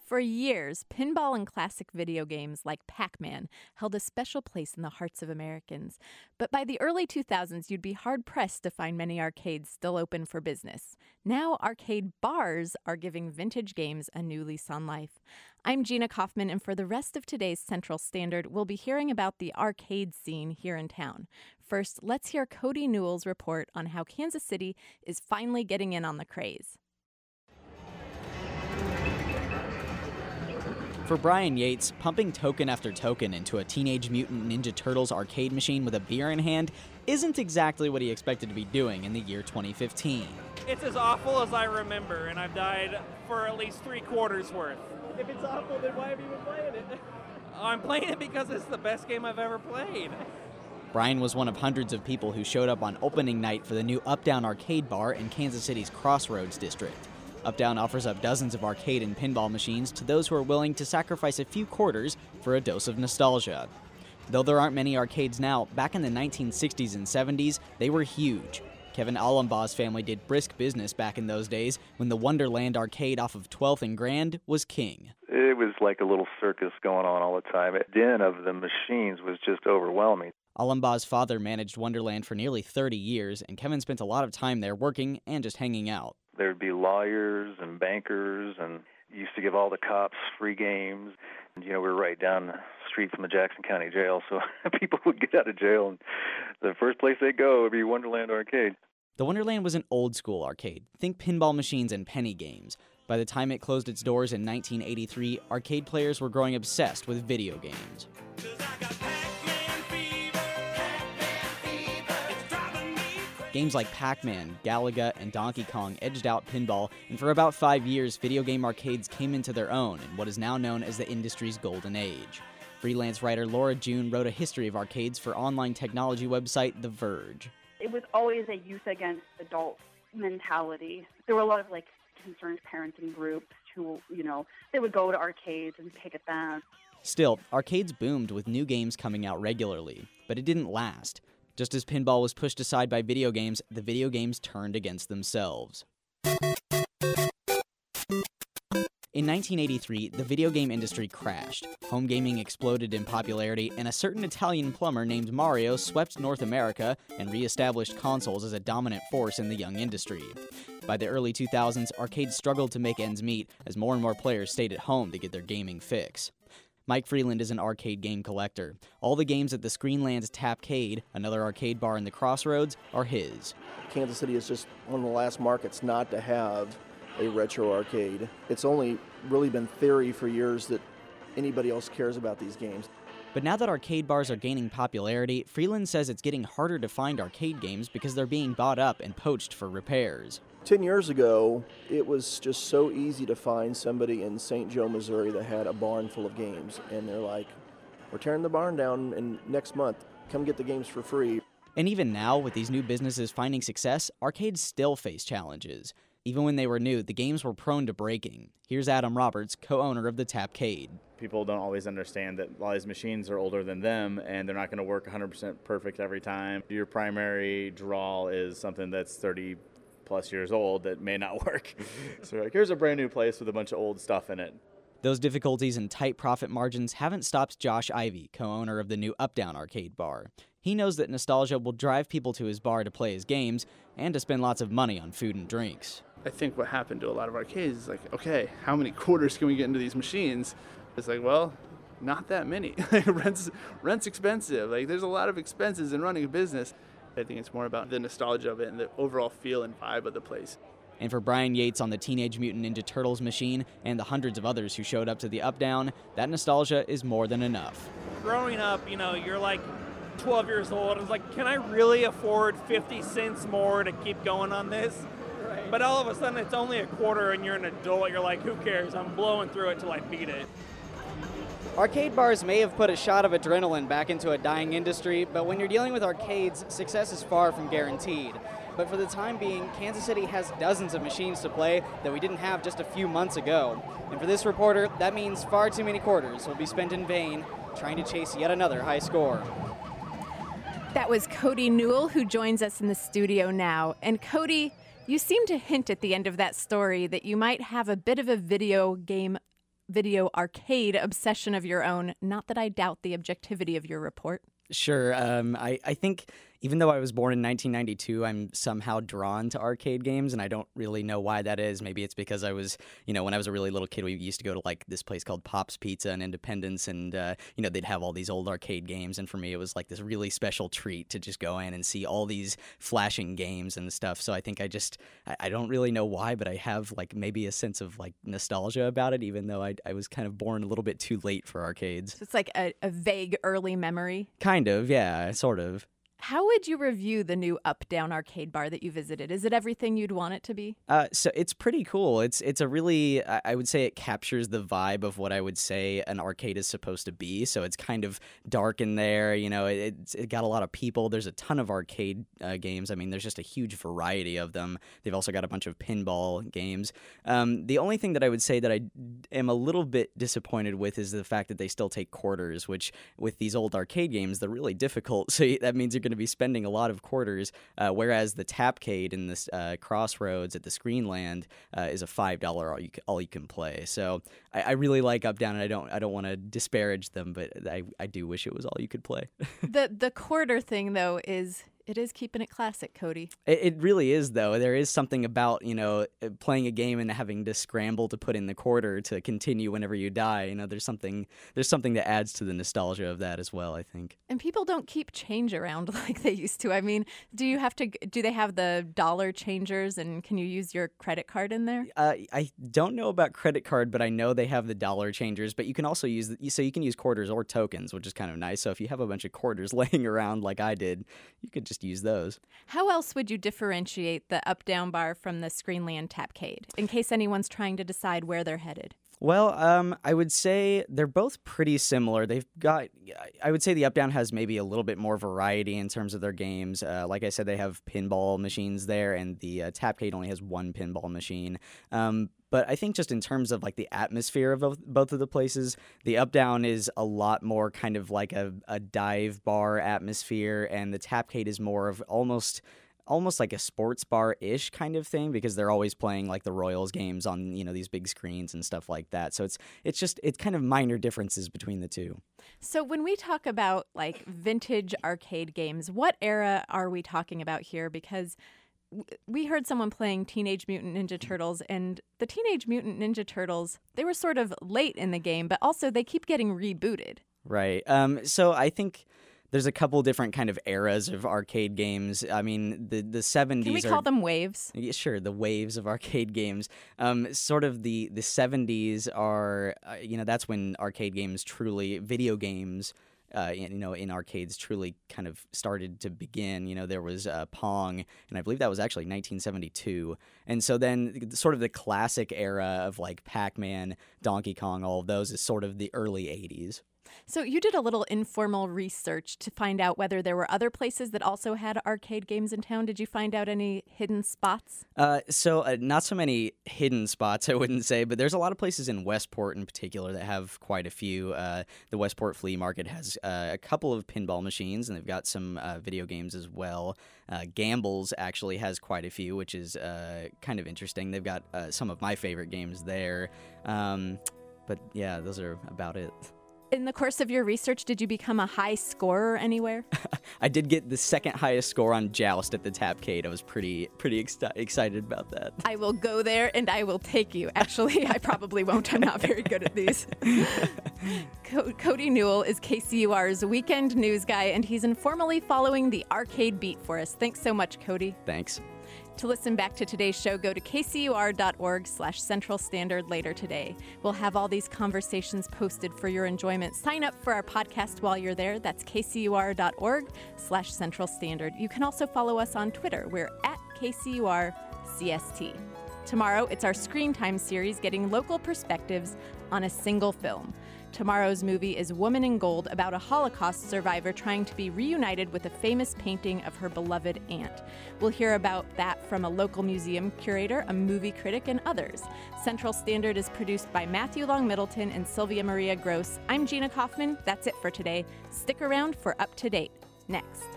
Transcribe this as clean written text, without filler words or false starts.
For years, pinball and classic video games like Pac-Man held a special place in the hearts of Americans. But by the early 2000s, you'd be hard-pressed to find many arcades still open for business. Now, arcade bars are giving vintage games a new lease on life. I'm Gina Kaufman, and for the rest of today's Central Standard, we'll be hearing about the arcade scene here in town. First, let's hear Cody Newell's report on how Kansas City is finally getting in on the craze. For Brian Yates, pumping token after token into a Teenage Mutant Ninja Turtles arcade machine with a beer in hand isn't exactly what he expected to be doing in the year 2015. It's as awful as I remember, and I've died for at least 3/4 worth. If it's awful, then why have you been playing it? I'm playing it because it's the best game I've ever played. Brian was one of hundreds of people who showed up on opening night for the new Uptown Arcade Bar in Kansas City's Crossroads district. Uptown offers up dozens of arcade and pinball machines to those who are willing to sacrifice a few quarters for a dose of nostalgia. Though there aren't many arcades now, back in the 1960s and 70s, they were huge. Kevin Allembaugh's family did brisk business back in those days when the Wonderland arcade off of 12th and Grand was king. It was like a little circus going on all the time. The din of the machines was just overwhelming. Allembaugh's father managed Wonderland for nearly 30 years, and Kevin spent a lot of time there working and just hanging out. There'd be lawyers and bankers, and used to give all the cops free games. And, we were right down the street from the Jackson County Jail, so people would get out of jail, and the first place they'd go would be Wonderland Arcade. The Wonderland was an old-school arcade. Think pinball machines and penny games. By the time it closed its doors in 1983, arcade players were growing obsessed with video games. Games like Pac-Man, Galaga, and Donkey Kong edged out pinball, and for about 5 years, video game arcades came into their own in what is now known as the industry's golden age. Freelance writer Laura June wrote a history of arcades for online technology website The Verge. It was always a youth against adult mentality. There were a lot of concerned parenting groups who, they would go to arcades and pick at them. Still, arcades boomed with new games coming out regularly, but it didn't last. Just as pinball was pushed aside by video games, the video games turned against themselves. In 1983, the video game industry crashed. Home gaming exploded in popularity, and a certain Italian plumber named Mario swept North America and re-established consoles as a dominant force in the young industry. By the early 2000s, arcades struggled to make ends meet as more and more players stayed at home to get their gaming fix. Mike Freeland is an arcade game collector. All the games at the Screenland's Tapcade, another arcade bar in the Crossroads, are his. Kansas City is just one of the last markets not to have a retro arcade. It's only really been theory for years that anybody else cares about these games. But now that arcade bars are gaining popularity, Freeland says it's getting harder to find arcade games because they're being bought up and poached for repairs. 10 years ago, it was just so easy to find somebody in St. Joe, Missouri that had a barn full of games. And they're like, we're tearing the barn down and next month, come get the games for free. And even now, with these new businesses finding success, arcades still face challenges. Even when they were new, the games were prone to breaking. Here's Adam Roberts, co-owner of the Tapcade. People don't always understand that a lot of these machines are older than them, and they're not going to work 100% perfect every time. Your primary draw is something that's 30-plus years old that may not work. So here's a brand new place with a bunch of old stuff in it. Those difficulties and tight profit margins haven't stopped Josh Ivey, co-owner of the new Uptown Arcade Bar. He knows that nostalgia will drive people to his bar to play his games and to spend lots of money on food and drinks. I think what happened to a lot of arcades is okay, how many quarters can we get into these machines? It's well, not that many. Rent's expensive. There's a lot of expenses in running a business. I think it's more about the nostalgia of it and the overall feel and vibe of the place. And for Brian Yates on the Teenage Mutant Ninja Turtles machine and the hundreds of others who showed up to the Uptown, that nostalgia is more than enough. Growing up, you're 12 years old. It's can I really afford 50 cents more to keep going on this? Right. But all of a sudden, it's only a quarter and you're an adult. You're who cares? I'm blowing through it till I beat it. Arcade bars may have put a shot of adrenaline back into a dying industry, but when you're dealing with arcades, success is far from guaranteed. But for the time being, Kansas City has dozens of machines to play that we didn't have just a few months ago. And for this reporter, that means far too many quarters will be spent in vain trying to chase yet another high score. That was Cody Newell, who joins us in the studio now. And Cody, you seem to hint at the end of that story that you might have a bit of a video game video arcade obsession of your own. Not that I doubt the objectivity of your report. Sure. I think even though I was born in 1992, I'm somehow drawn to arcade games, and I don't really know why that is. Maybe it's because I was, when I was a really little kid, we used to go to like this place called Pop's Pizza in Independence, and, they'd have all these old arcade games, and for me, it was like this really special treat to just go in and see all these flashing games and stuff. So I think I don't really know why, but I have like maybe a sense of like nostalgia about it, even though I was kind of born a little bit too late for arcades. So it's like a vague early memory. Kind of, yeah, sort of. How would you review the new Up-Down arcade bar that you visited? Is it everything you'd want it to be? So it's pretty cool. It's a really, I would say it captures the vibe of what I would say an arcade is supposed to be. So it's kind of dark in there. It got a lot of people. There's a ton of arcade games. I mean, there's just a huge variety of them. They've also got a bunch of pinball games. The only thing that I would say that I am a little bit disappointed with is the fact that they still take quarters, which with these old arcade games, they're really difficult. So that means you're going to be spending a lot of quarters, whereas the Tapcade in this Crossroads at the Screenland is a $5 all you can play. So I really like Up-Down, and I don't want to disparage them, but I do wish it was all you could play. The quarter thing though it is keeping it classic, Cody. It really is, though. There is something about, playing a game and having to scramble to put in the quarter to continue whenever you die. There's something that adds to the nostalgia of that as well, I think. And people don't keep change around like they used to. I mean, do they have the dollar changers, and can you use your credit card in there? I don't know about credit card, but I know they have the dollar changers, but you can also use you can use quarters or tokens, which is kind of nice. So if you have a bunch of quarters laying around like I did, you could just use those. How else would you differentiate the Up-Down bar from the Screenland Tapcade, in case anyone's trying to decide where they're headed? Well, I would say they're both pretty similar. I would say the Up-Down has maybe a little bit more variety in terms of their games. Like I said, they have pinball machines there, and the Tapcade only has one pinball machine. But I think just in terms of like the atmosphere of both of the places, the Up-Down is a lot more kind of like a dive bar atmosphere, and the Tapcade is more of almost like a sports bar-ish kind of thing, because they're always playing like the Royals games on, these big screens and stuff like that. So it's kind of minor differences between the two. So when we talk about like vintage arcade games, what era are we talking about here? Because we heard someone playing Teenage Mutant Ninja Turtles, and the Teenage Mutant Ninja Turtles, they were sort of late in the game, but also they keep getting rebooted. Right. So I think there's a couple different kind of eras of arcade games. I mean, the 70s. Can we call them waves? Yeah, sure, the waves of arcade games. Sort of the 70s are, that's when video games, in arcades truly kind of started to begin. There was Pong, and I believe that was actually 1972. And so then sort of the classic era of like Pac-Man, Donkey Kong, all of those is sort of the early 80s. So you did a little informal research to find out whether there were other places that also had arcade games in town. Did you find out any hidden spots? So not so many hidden spots, I wouldn't say, but there's a lot of places in Westport in particular that have quite a few. The Westport Flea Market has a couple of pinball machines, and they've got some video games as well. Gambles actually has quite a few, which is kind of interesting. They've got some of my favorite games there. But yeah, those are about it. In the course of your research, did you become a high scorer anywhere? I did get the second highest score on Joust at the Tapcade. I was pretty excited about that. I will go there and I will take you. Actually, I probably won't. I'm not very good at these. Cody Newell is KCUR's weekend news guy, and he's informally following the arcade beat for us. Thanks so much, Cody. Thanks. To listen back to today's show, go to kcur.org/Central Standard later today. We'll have all these conversations posted for your enjoyment. Sign up for our podcast while you're there. That's kcur.org/Central Standard. You can also follow us on Twitter. We're at KCURCST. Tomorrow, it's our Screen Time series, getting local perspectives on a single film. Tomorrow's movie is Woman in Gold, about a Holocaust survivor trying to be reunited with a famous painting of her beloved aunt. We'll hear about that from a local museum curator, a movie critic, and others. Central Standard is produced by Matthew Long Middleton and Sylvia Maria Gross. I'm Gina Kaufman. That's it for today. Stick around for Up to Date. Next.